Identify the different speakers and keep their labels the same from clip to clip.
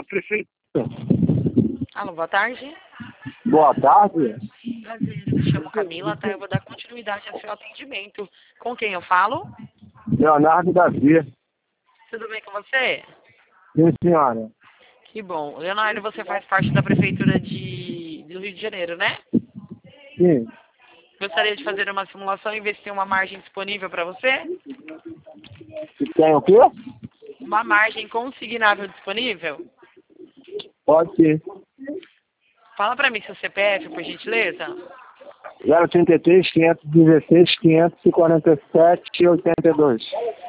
Speaker 1: prefeitura.
Speaker 2: Alô, boa tarde.
Speaker 1: Boa tarde.
Speaker 2: Prazer, eu me chamo Camila, tá? Eu vou dar continuidade ao seu atendimento. Com quem eu falo?
Speaker 1: Leonardo Davi.
Speaker 2: Tudo bem com você?
Speaker 1: Sim, senhora.
Speaker 2: Que bom. Leonardo, você faz parte da prefeitura do Rio de Janeiro, né?
Speaker 1: Sim.
Speaker 2: Gostaria de fazer uma simulação e ver se tem uma margem disponível para você?
Speaker 1: E tem o quê?
Speaker 2: Uma margem consignável disponível?
Speaker 1: Pode ser.
Speaker 2: Fala para mim seu CPF, por gentileza.
Speaker 1: 033 516 547 82.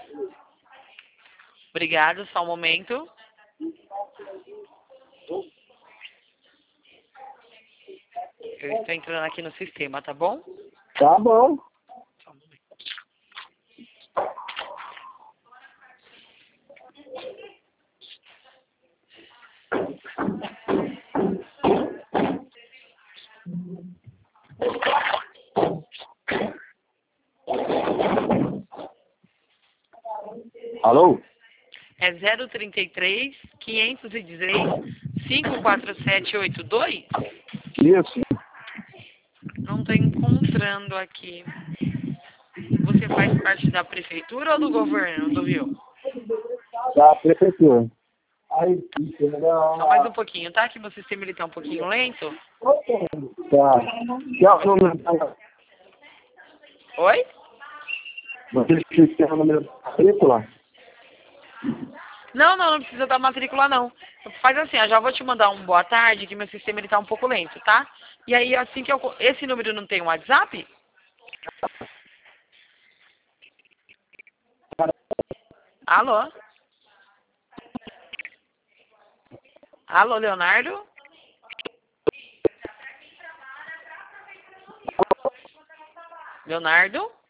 Speaker 2: Obrigado, só um momento. Eu estou entrando aqui no sistema, tá bom?
Speaker 1: Tá bom.
Speaker 2: Só um momento.
Speaker 1: Alô?
Speaker 2: É 033 516 54782?
Speaker 1: Isso.
Speaker 2: Não estou encontrando aqui. Você faz parte da prefeitura ou do governo do Rio?
Speaker 1: Da prefeitura.
Speaker 2: Só mais um pouquinho, tá? Que meu sistema ele tá um pouquinho lento.
Speaker 1: Tá. Quer o número?
Speaker 2: Oi?
Speaker 1: Você tem o número da matrícula?
Speaker 2: Não precisa da matrícula, não. Faz assim, eu já vou te mandar um boa tarde, que meu sistema ele tá um pouco lento, tá? E aí, assim que eu... Esse número não tem um WhatsApp? Alô? Alô, Leonardo? Leonardo?